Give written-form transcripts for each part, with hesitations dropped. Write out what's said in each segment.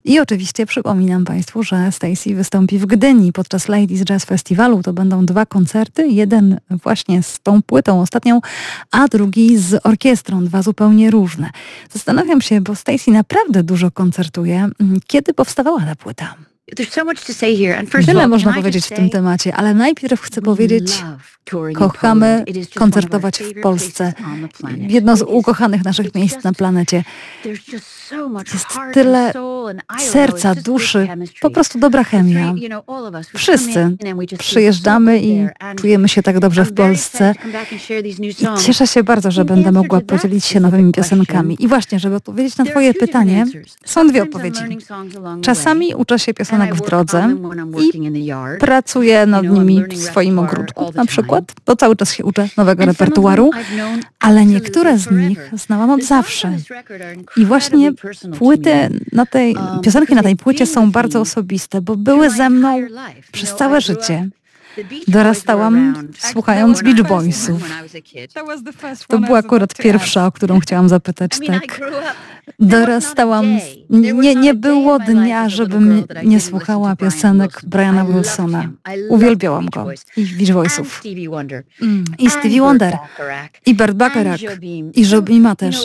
I oczywiście przypominam Państwu, że Stacey wystąpi w Gdyni podczas Ladies Jazz Festiwalu. To będą 2 koncerty, jeden właśnie z tą płytą ostatnią, a drugi z orkiestrą, 2 zupełnie różne. Zastanawiam się, bo Stacey naprawdę dużo koncertuje. Kiedy powstawała ta płyta? Tyle można powiedzieć w tym temacie, ale najpierw chcę powiedzieć, kochamy koncertować w Polsce. Jedno z ukochanych naszych miejsc na planecie. Jest tyle serca, duszy, po prostu dobra chemia. Wszyscy przyjeżdżamy i czujemy się tak dobrze w Polsce. I cieszę się bardzo, że będę mogła podzielić się nowymi piosenkami. I właśnie, żeby odpowiedzieć na Twoje pytanie, są 2 odpowiedzi. Czasami uczę się piosenek w drodze i pracuję nad nimi w swoim ogródku na przykład, bo cały czas się uczę nowego repertuaru, ale niektóre z nich znałam od zawsze. I właśnie piosenki na tej płycie są bardzo osobiste, bo były ze mną przez całe życie. Dorastałam słuchając Beach Boysów. To była akurat pierwsza, o którą chciałam zapytać, tak. Dorastałam, nie było dnia, żebym nie słuchała piosenek Briana Wilsona. Uwielbiałam go i Beach Boysów. I Stevie Wonder, i Burt Bacharach, i Jobima też.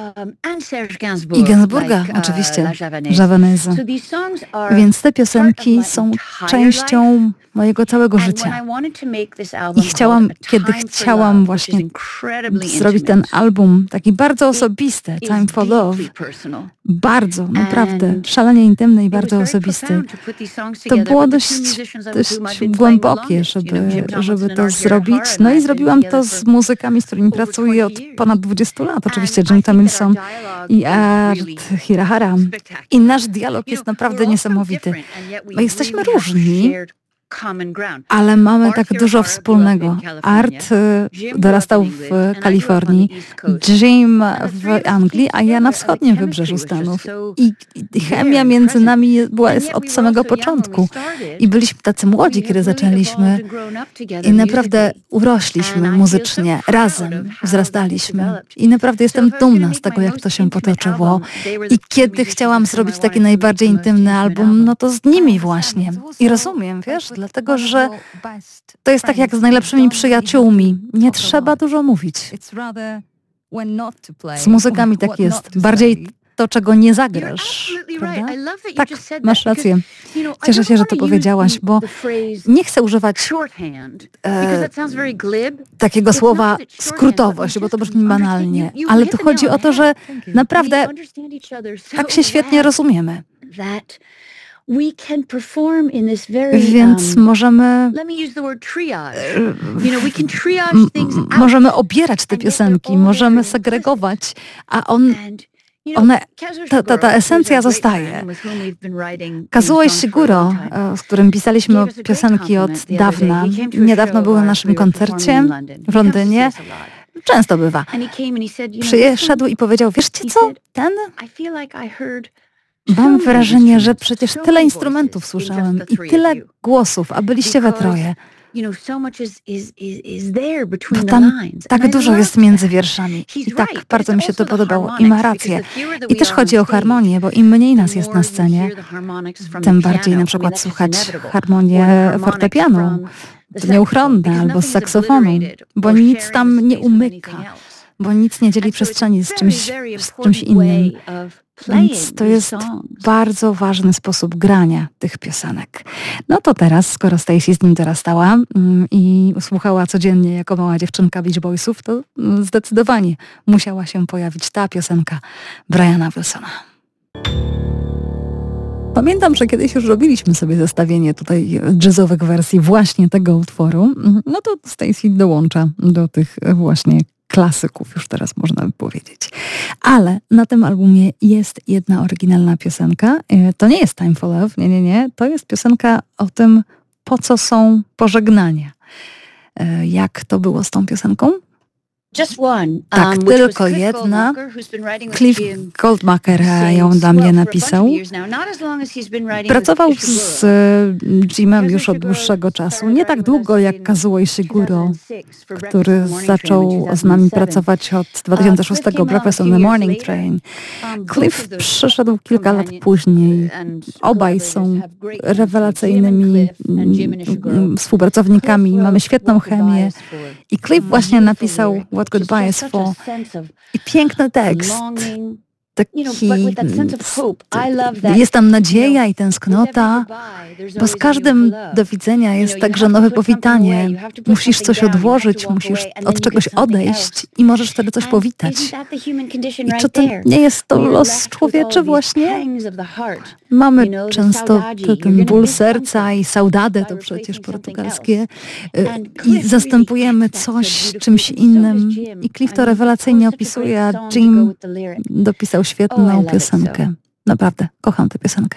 I Gainsbourga, oczywiście, Javanaise. Więc te piosenki są częścią mojego całego życia. I kiedy chciałam właśnie zrobić ten album, taki bardzo osobisty, Time for Love, bardzo, naprawdę, szalenie intymny i bardzo osobisty. To było dość głębokie, żeby to zrobić. No i zrobiłam to z muzykami, z którymi pracuję od ponad 20 lat. Oczywiście Jim Tomlinson i Art Hirahara. I nasz dialog jest naprawdę niesamowity. Bo jesteśmy różni, ale mamy tak dużo wspólnego. Art dorastał w Kalifornii, Jim w Anglii, a ja na wschodnim wybrzeżu Stanów. I chemia między nami była od samego początku. I byliśmy tacy młodzi, kiedy zaczęliśmy. I naprawdę urośliśmy muzycznie, razem wzrastaliśmy. I naprawdę jestem dumna z tego, jak to się potoczyło. I kiedy chciałam zrobić taki najbardziej intymny album, no to z nimi właśnie. I rozumiem, wiesz, dlatego, że to jest tak jak z najlepszymi przyjaciółmi. Nie trzeba dużo mówić. Z muzykami tak jest. Bardziej to, czego nie zagrasz. Prawda? Tak, masz rację. Cieszę się, że to powiedziałaś, bo nie chcę używać takiego słowa skrótowość, bo to brzmi banalnie. Ale tu chodzi o to, że naprawdę tak się świetnie rozumiemy. Więc możemy obierać te piosenki, możemy segregować, a ta esencja zostaje. Kazuo Ishiguro, z którym pisaliśmy piosenki od dawna, niedawno był na naszym koncercie w Londynie. Często bywa. Przyszedł i powiedział, wieszcie co, mam wrażenie, że przecież tyle instrumentów słyszałem i tyle głosów, a byliście we troje. Bo tam tak dużo jest między wierszami. I tak, bardzo mi się to podobało. I ma rację. I też chodzi o harmonię, bo im mniej nas jest na scenie, tym bardziej na przykład słuchać harmonię fortepianu, nieuchronne, albo z saksofonu, bo nic tam nie umyka, bo nic nie dzieli przestrzeni z czymś innym. Więc to jest bardzo ważny sposób grania tych piosenek. No to teraz, skoro Stacey z nim dorastała i słuchała codziennie jako mała dziewczynka Beach Boysów, to zdecydowanie musiała się pojawić ta piosenka Briana Wilsona. Pamiętam, że kiedyś już robiliśmy sobie zestawienie tutaj jazzowych wersji właśnie tego utworu. No to Stacey dołącza do tych właśnie klasyków, już teraz można by powiedzieć. Ale na tym albumie jest jedna oryginalna piosenka. To nie jest Time for Love, nie. To jest piosenka o tym, po co są pożegnania. Jak to było z tą piosenką? Tak, tylko jedna. Cliff Goldmacher ją dla mnie napisał. Pracował z Jimem już od dłuższego czasu. Nie tak długo jak Kazuo Ishiguro, który zaczął z nami pracować od 2006 Breakfast on the Morning Train. Cliff przyszedł kilka lat później. Obaj są rewelacyjnymi współpracownikami. Mamy świetną chemię. I Cliff właśnie napisał What Goodbye is For. I piękny tekst. Taki, jest tam nadzieja i tęsknota, bo z każdym do widzenia jest także nowe powitanie. Musisz coś odłożyć, musisz od czegoś odejść i możesz wtedy coś powitać. I czy to nie jest to los człowieczy właśnie? Mamy często ten ból serca i saudade, to przecież portugalskie, i zastępujemy coś czymś innym. I Cliff to rewelacyjnie opisuje, a Jim dopisał świetną piosenkę. Naprawdę, kocham tę piosenkę.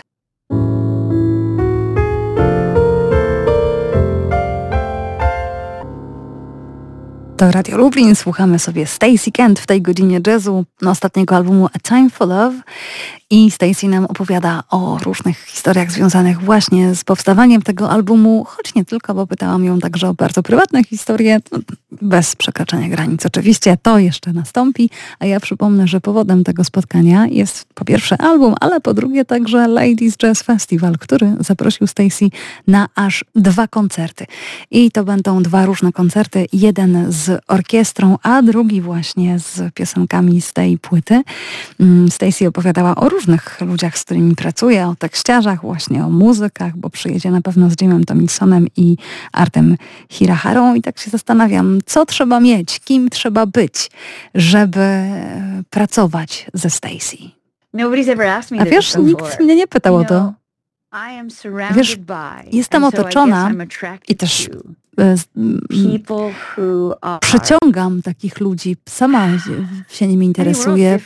To Radio Lublin, słuchamy sobie Stacey Kent w tej godzinie jazzu ostatniego albumu A Time for Love i Stacey nam opowiada o różnych historiach związanych właśnie z powstawaniem tego albumu, choć nie tylko, bo pytałam ją także o bardzo prywatne historie, bez przekraczania granic oczywiście, to jeszcze nastąpi, a ja przypomnę, że powodem tego spotkania jest po pierwsze album, ale po drugie także Ladies Jazz Festival, który zaprosił Stacey na aż 2 koncerty. I to będą 2 różne koncerty, jeden z orkiestrą, a drugi właśnie z piosenkami z tej płyty. Stacey opowiadała o różnych ludziach, z którymi pracuje, o tekściarzach, właśnie o muzykach, bo przyjedzie na pewno z Jimem Tomlinsonem i Artem Hiraharą i tak się zastanawiam, co trzeba mieć, kim trzeba być, żeby pracować ze Stacey. A wiesz, nikt mnie nie pytał o to. Wiesz, jestem otoczona i też przyciągam takich ludzi, sama się nimi interesuję.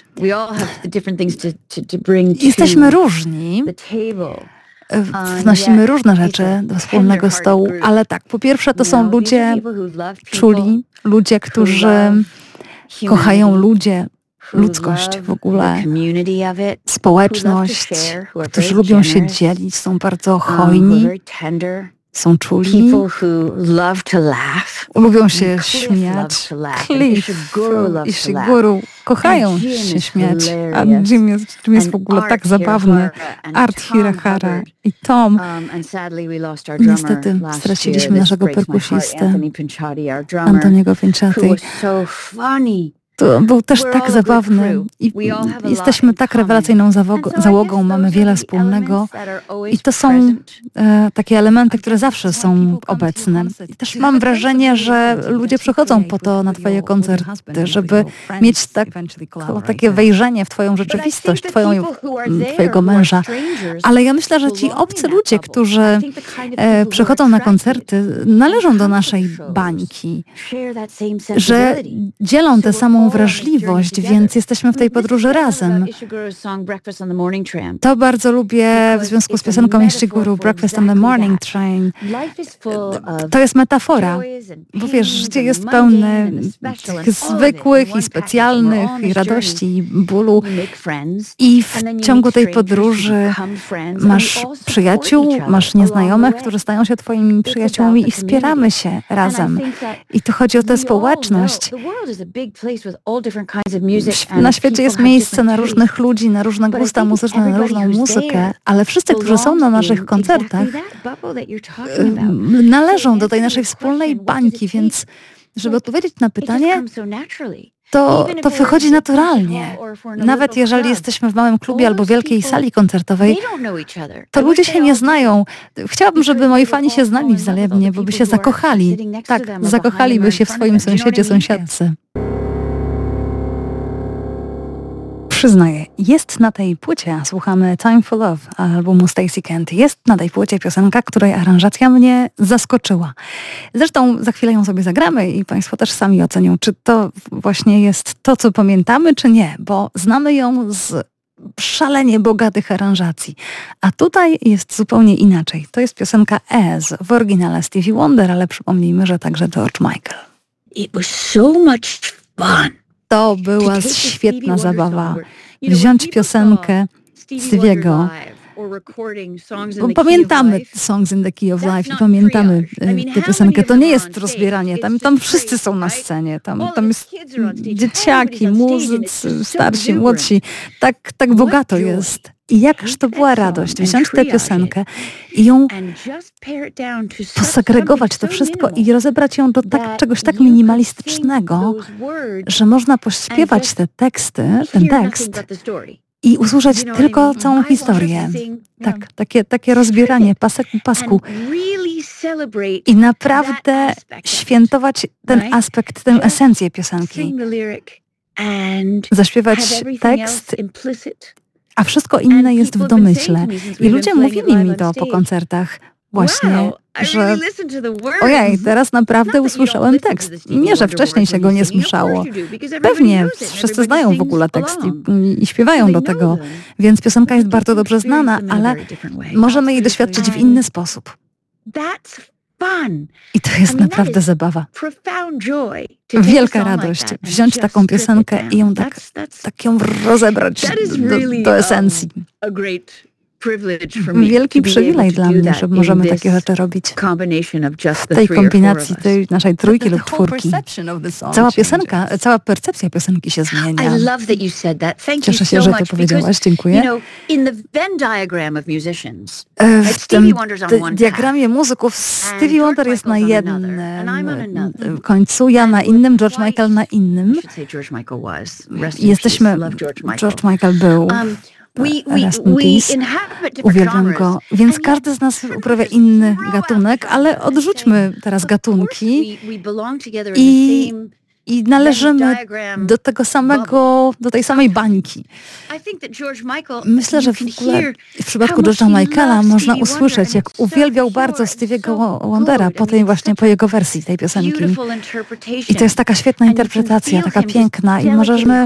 Jesteśmy różni, wnosimy różne rzeczy do wspólnego stołu, ale tak, po pierwsze to są ludzie czuli, ludzie, którzy kochają ludzkość w ogóle, społeczność, którzy lubią się dzielić, są bardzo hojni, są czuli, lubią się śmiać. Cliff i Shiguro kochają się śmiać, a Jim jest w ogóle tak zabawny. Art Hirahara i Tom. Niestety straciliśmy naszego perkusistę, Antoniego Pinciati. To był też tak zabawny i jesteśmy tak rewelacyjną załogą, mamy wiele wspólnego i to są takie elementy, które zawsze są obecne. I też mam wrażenie, że ludzie przychodzą po to na twoje koncerty, żeby mieć takie wejrzenie w twoją rzeczywistość, twojego męża. Ale ja myślę, że ci obcy ludzie, którzy przychodzą na koncerty, należą do naszej bańki, że dzielą tę samą wrażliwość, więc jesteśmy w tej podróży razem. To bardzo lubię w związku z piosenką Ishiguro, Breakfast on the Morning Train. To jest metafora, bo wiesz, życie jest pełne tych zwykłych i specjalnych i radości i bólu i w ciągu tej podróży masz przyjaciół, masz nieznajomych, którzy stają się twoimi przyjaciółmi i wspieramy się razem. I tu chodzi o tę społeczność. Na świecie jest miejsce na różnych ludzi, na różne gusta muzyczne, na różną muzykę, ale wszyscy, którzy są na naszych koncertach, należą do tej naszej wspólnej bańki, więc żeby odpowiedzieć na pytanie, to wychodzi naturalnie. Nawet jeżeli jesteśmy w małym klubie albo wielkiej sali koncertowej, to ludzie się nie znają. Chciałabym, żeby moi fani się znali wzajemnie, bo by się zakochali. Tak, zakochaliby się w swoim sąsiedzie, sąsiadce. Przyznaję, jest na tej płycie, słuchamy Time for Love albumu Stacey Kent, jest na tej płycie piosenka, której aranżacja mnie zaskoczyła. Zresztą za chwilę ją sobie zagramy i Państwo też sami ocenią, czy to właśnie jest to, co pamiętamy, czy nie, bo znamy ją z szalenie bogatych aranżacji. A tutaj jest zupełnie inaczej. To jest piosenka As w oryginale Stevie Wonder, ale przypomnijmy, że także George Michael. To była świetna zabawa. Wziąć piosenkę Stevie'ego. Bo pamiętamy Songs in the Key of Life i pamiętamy tę piosenkę. To nie jest rozbieranie. Tam wszyscy są na scenie. Tam jest dzieciaki, muzycy, starsi, młodsi. Tak bogato jest. I jakaż to była radość wziąć tę piosenkę i ją posegregować to wszystko i rozebrać ją do czegoś tak minimalistycznego, że można pośpiewać te teksty, ten tekst i usłyszeć tylko całą historię. Takie rozbieranie pasek po pasku. I naprawdę świętować ten aspekt, tę esencję piosenki. Zaśpiewać tekst, a wszystko inne jest w domyśle. I ludzie mówili mi to po koncertach właśnie, że ojej, teraz naprawdę usłyszałem tekst. Nie, że wcześniej się go nie słyszało. Pewnie wszyscy znają w ogóle tekst i śpiewają do tego, więc piosenka jest bardzo dobrze znana, ale możemy jej doświadczyć w inny sposób. I to jest naprawdę zabawa. Wielka radość wziąć taką piosenkę i ją tak ją rozebrać do esencji. Wielki przywilej dla mnie, że możemy takie rzeczy robić. W tej kombinacji tej naszej trójki lub czwórki. Cała piosenka, cała percepcja piosenki się zmienia. Cieszę się, że to powiedziałaś. Dziękuję. W tym diagramie muzyków Stevie Wonder jest na jednym końcu, ja na innym, George Michael na innym. George Michael był... Rest in peace. Uwielbiam go. Więc każdy z nas uprawia inny gatunek, ale odrzućmy teraz gatunki i należymy do tego samego, do tej samej bańki. Myślę, że w ogóle w przypadku George'a Michaela można usłyszeć, jak uwielbiał bardzo Stevie'ego Wondera po jego wersji tej piosenki. I to jest taka świetna interpretacja, taka piękna i możemy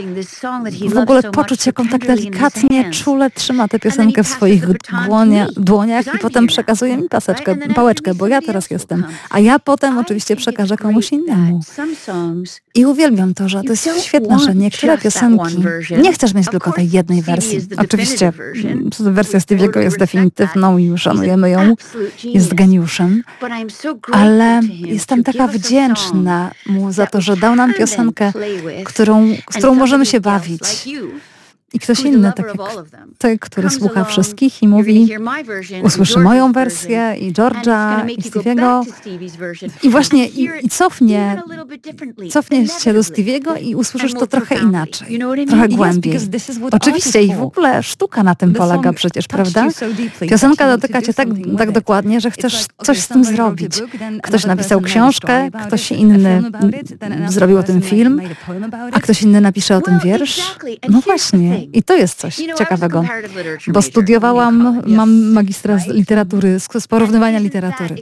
w ogóle poczuć, jak on tak delikatnie, czule trzyma tę piosenkę w swoich dłoniach i potem przekazuje mi pałeczkę, bo ja teraz jestem. A ja potem oczywiście przekażę komuś innemu. I uwielbiam to, że to jest świetne, że niektóre piosenki nie chcesz mieć tylko tej jednej wersji. Oczywiście wersja Stevie'ego jest definitywną i szanujemy ją, jest geniuszem, ale jestem taka wdzięczna mu za to, że dał nam piosenkę, z którą możemy się bawić. I ktoś inny, tak jak ty, który słucha wszystkich i mówi, usłyszy moją wersję i George'a i Stevie'ego i właśnie i cofnie się do Stevie'ego i usłyszysz to trochę inaczej, trochę głębiej. Oczywiście i w ogóle sztuka na tym polega przecież, prawda? Piosenka dotyka cię tak dokładnie, że chcesz coś z tym zrobić. Ktoś napisał książkę, ktoś inny zrobił o tym film, a ktoś inny napisze o tym wiersz. No właśnie. I to jest coś ciekawego, bo mam magistra z literatury, z porównywania literatury.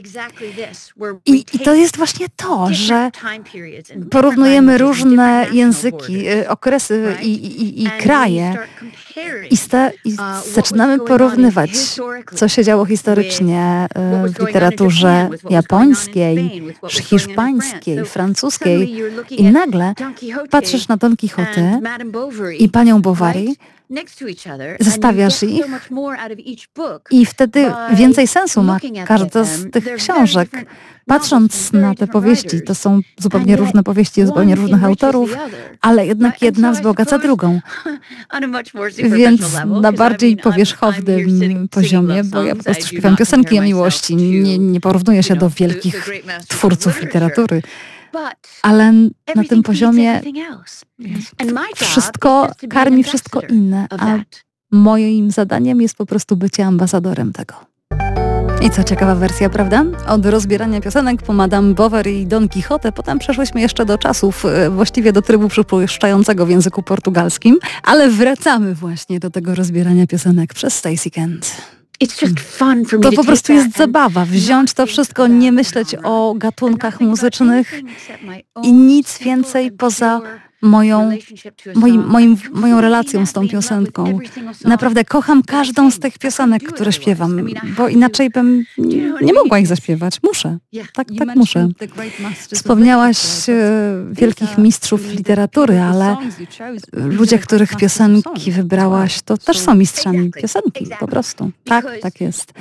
I to jest właśnie to, że porównujemy różne języki, okresy i kraje i zaczynamy porównywać, co się działo historycznie w literaturze japońskiej, hiszpańskiej, francuskiej i nagle patrzysz na Don Quixote i panią Bovary, zestawiasz ich i wtedy więcej sensu ma każda z tych książek. Patrząc na te powieści, to są zupełnie różne powieści, zupełnie różnych autorów, ale jednak jedna wzbogaca drugą. Więc na bardziej powierzchownym poziomie, bo ja po prostu śpiewam piosenki o miłości, nie porównuję się do wielkich twórców literatury. Ale na tym poziomie wszystko karmi wszystko inne, a moim zadaniem jest po prostu bycie ambasadorem tego. I co ciekawa wersja, prawda? Od rozbierania piosenek po Madame Bovary i Don Quixote, potem przeszłyśmy jeszcze do czasów, właściwie do trybu przypuszczającego w języku portugalskim, ale wracamy właśnie do tego rozbierania piosenek przez Stacey Kent. To po prostu jest zabawa, wziąć to wszystko, nie myśleć o gatunkach muzycznych i nic więcej poza moją relacją z tą piosenką. Naprawdę kocham każdą z tych piosenek, które śpiewam, bo inaczej bym nie mogła ich zaśpiewać. Muszę. Tak muszę. Wspomniałaś wielkich mistrzów literatury, ale ludzie, których piosenki wybrałaś, to też są mistrzami piosenki, po prostu. Tak jest.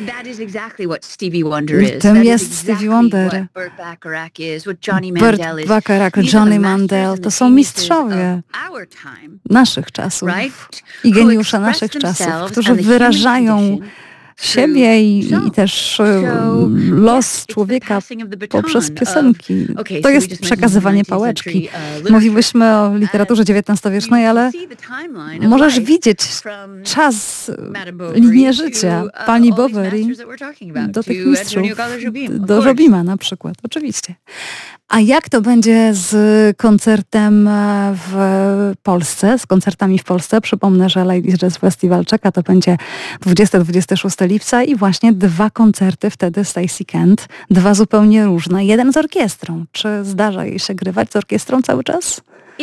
Tym jest Stevie Wonder. Burt Bacharach, Johnny Mandel, to są mistrzowie naszych czasów i geniusze naszych czasów, którzy wyrażają siebie i też los człowieka poprzez piosenki. To jest przekazywanie pałeczki. Mówiłyśmy o literaturze XIX-wiecznej, ale możesz widzieć czas, linię życia pani Bovary do tych mistrzów, do Jobima na przykład, oczywiście. A jak to będzie z koncertem w Polsce, z koncertami w Polsce? Przypomnę, że Ladies Jazz Festival czeka, to będzie 20-26 lipca i właśnie 2 koncerty wtedy Stacey Kent, 2 zupełnie różne, jeden z orkiestrą. Czy zdarza jej się grywać z orkiestrą cały czas?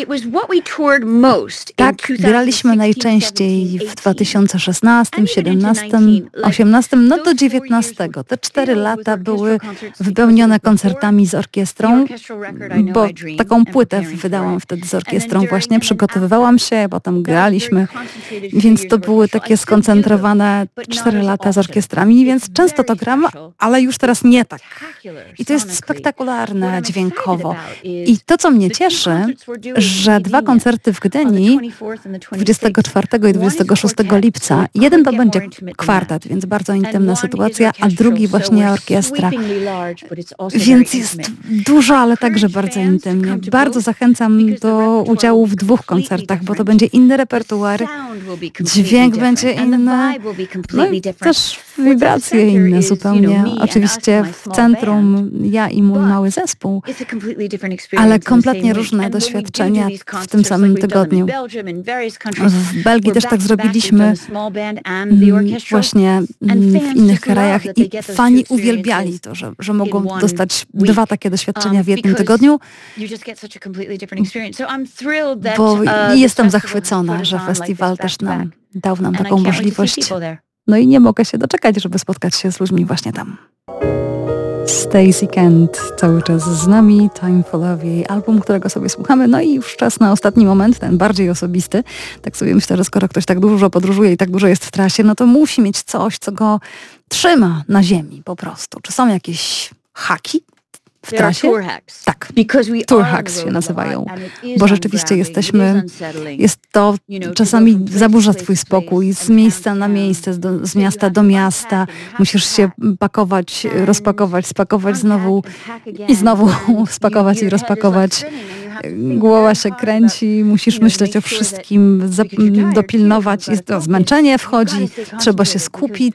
Tak, graliśmy najczęściej w 2016, 17, 18, no do 19. Te 4 lata były wypełnione koncertami z orkiestrą, bo taką płytę wydałam wtedy z orkiestrą właśnie, przygotowywałam się, potem graliśmy, więc to były takie skoncentrowane 4 lata z orkiestrami, więc często to gram, ale już teraz nie tak. I to jest spektakularne dźwiękowo. I to, co mnie cieszy, że 2 koncerty w Gdyni 24 i 26 lipca. Jeden to będzie kwartet, więc bardzo intymna sytuacja, a drugi właśnie orkiestra. Więc jest dużo, ale także bardzo intymnie. Bardzo zachęcam do udziału w 2 koncertach, bo to będzie inny repertuar, dźwięk będzie inny, no i też wibracje inne zupełnie. Oczywiście w centrum ja i mój mały zespół, ale kompletnie różne doświadczenia w tym samym tygodniu. W Belgii też tak zrobiliśmy, właśnie w innych krajach i fani uwielbiali to, że mogą dostać 2 takie doświadczenia w jednym tygodniu, bo jestem zachwycona, że festiwal też dał nam taką możliwość. No i nie mogę się doczekać, żeby spotkać się z ludźmi właśnie tam. Stacey Kent cały czas z nami, Time for Love, jej album, którego sobie słuchamy. No i już czas na ostatni moment, ten bardziej osobisty. Tak sobie myślę, że skoro ktoś tak dużo podróżuje i tak dużo jest w trasie, no to musi mieć coś, co go trzyma na ziemi po prostu. Czy są jakieś haki w trasie? Tak, tour hacks się nazywają, bo rzeczywiście jest to czasami zaburza twój spokój z miejsca na miejsce, z miasta do miasta, musisz się pakować, rozpakować, spakować znowu i znowu spakować i rozpakować. Głowa się kręci, musisz myśleć o wszystkim, dopilnować, to zmęczenie wchodzi, trzeba się skupić,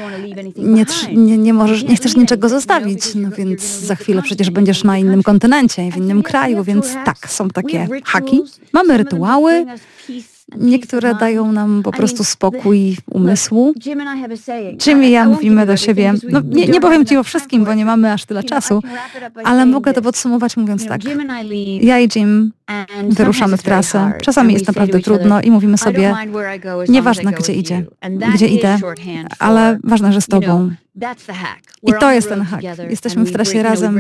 nie chcesz niczego zostawić, no więc za chwilę przecież będziesz na innym kontynencie, w innym kraju, więc tak, są takie haki. Mamy rytuały, niektóre dają nam po prostu spokój umysłu. Jim i ja mówimy do siebie, no nie powiem ci o wszystkim, bo nie mamy aż tyle czasu, ale mogę to podsumować mówiąc tak. Ja i Jim wyruszamy w trasę. Czasami jest naprawdę trudno i mówimy sobie, nieważne gdzie idę, ale ważne, że z tobą. I to jest ten hack. Jesteśmy w trasie razem.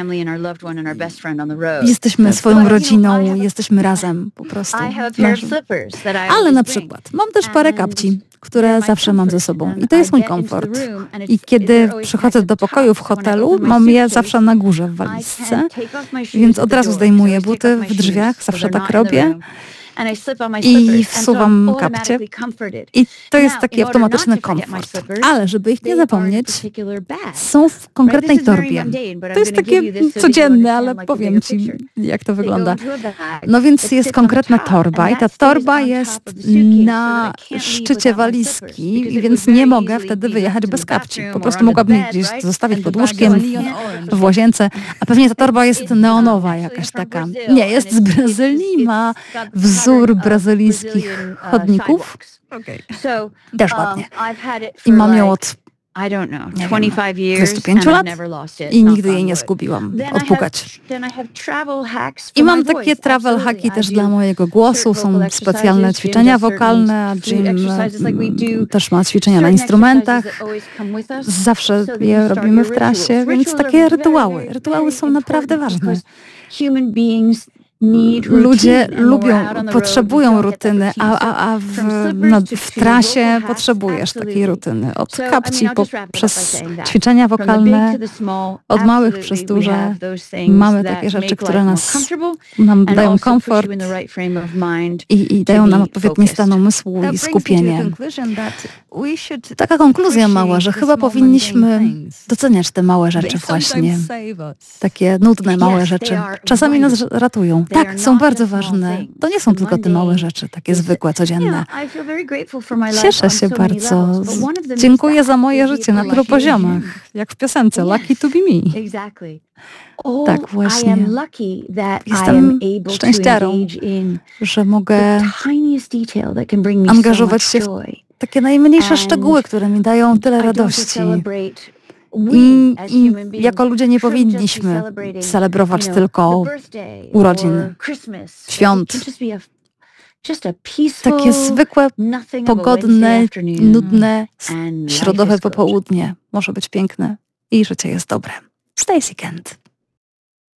Jesteśmy swoją rodziną, jesteśmy razem po prostu. Ale na przykład mam też parę kapci, które zawsze mam ze sobą. I to jest mój komfort. I kiedy przychodzę do pokoju w hotelu, mam je zawsze na górze w walizce, więc od razu zdejmuję buty w drzwiach, zawsze tak robię. I wsuwam kapcie. I to jest taki automatyczny komfort. Ale żeby ich nie zapomnieć, są w konkretnej torbie. To jest takie codzienne, ale powiem ci, jak to wygląda. No więc jest konkretna torba i ta torba jest na szczycie walizki, więc nie mogę wtedy wyjechać bez kapci. Po prostu mogłabym je gdzieś zostawić pod łóżkiem, w łazience, a pewnie ta torba jest neonowa jakaś taka. Nie, jest z Brazylii, ma wzór brazylijskich chodników. Też ładnie. I mam ją od nie wiem, 25 lat i nigdy jej nie zgubiłam. Odpukać. I mam takie travel hacki też dla mojego głosu. Są specjalne ćwiczenia wokalne, a Jim też ma ćwiczenia na instrumentach. Zawsze je robimy w trasie, więc takie rytuały. Rytuały są naprawdę ważne. Ludzie potrzebują rutyny, a w trasie potrzebujesz takiej rutyny. Od kapci przez ćwiczenia wokalne, od małych przez duże. Mamy takie rzeczy, które nam dają komfort i dają nam odpowiedni stan umysłu i skupienie. Taka konkluzja mała, że chyba powinniśmy doceniać te małe rzeczy właśnie. Takie nudne, małe rzeczy. Czasami nas ratują. Tak, są bardzo ważne. To nie są tylko te małe rzeczy, takie zwykłe, codzienne. Cieszę się bardzo. Dziękuję za moje życie na tylu poziomach. Jak w piosence Lucky to be me. Tak, właśnie. Jestem szczęściarą, że mogę angażować się w takie najmniejsze szczegóły, które mi dają tyle radości. I jako ludzie nie powinniśmy celebrować tylko urodzin, świąt. Takie zwykłe, pogodne, nudne, środowe popołudnie może być piękne i życie jest dobre. Stacey Kent.